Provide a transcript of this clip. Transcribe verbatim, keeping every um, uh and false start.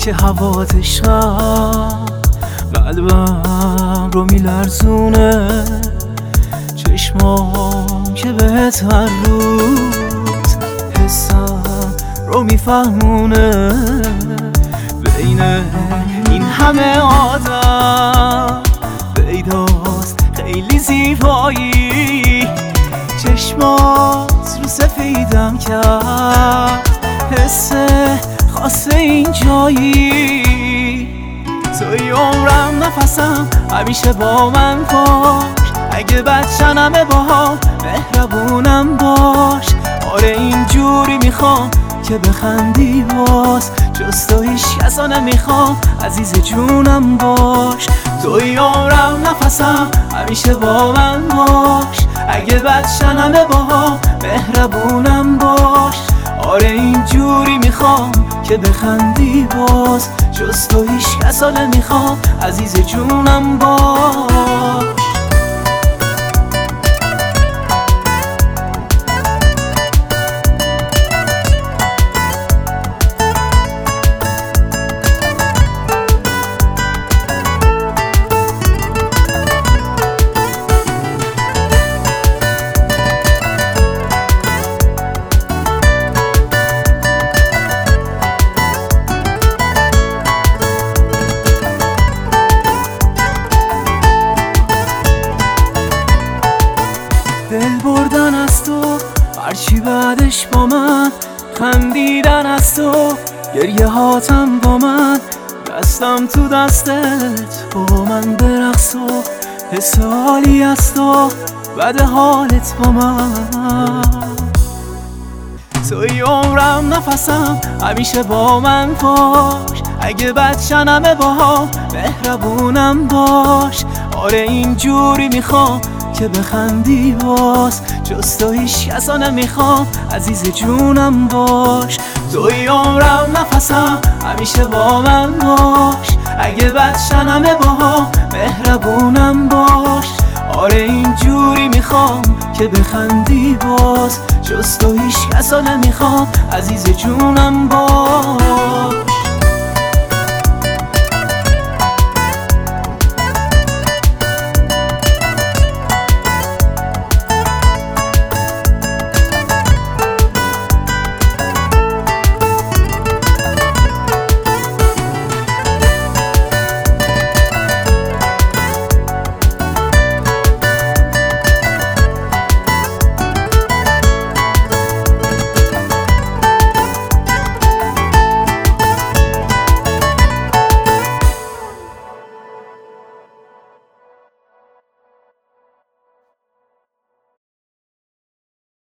که هوات عشقم قلبم رو میلرزونه، چشمام که بهت هر روز حسم رو میفهمونه. بین این همه آدم پیداست خیلی زیبایی، چشمات رو سفیدم کرد حس خاص این جایی. توی عمرم نفسم همیشه با من باش، اگه بدشنمه باها مهربونم باش. آره اینجوری میخوام که بخندی باز، جز تو هیچ کسا نمیخوام عزیز جونم باش. توی عمرم نفسم همیشه با من باش، اگه بدشنمه باها مهربونم باش. آره اینجوری میخوام که بخندی باز، جز تو هیچ کسا نمیخوام عزیز جونم باش. دل بردن از تو هرچی بعدش با من، خندیدن از تو گریه هاتم با من، دستم تو دستت با من برقص و حس حالی از تو بعد حالت با من. توی عمرم نفسم همیشه با من باش، اگه بدشنمه باها مهربونم باش. آره اینجوری میخوام که بخندی باز، جز تو هیچ کسا نمیخوام عزیز جونم باش. توی عمرم نفسم همیشه با من باش، اگه بدشنمه باها مهربونم باش. آره اینجوری میخوام که بخندی باز، جز تو هیچ کسا نمیخوام عزیز جونم باش.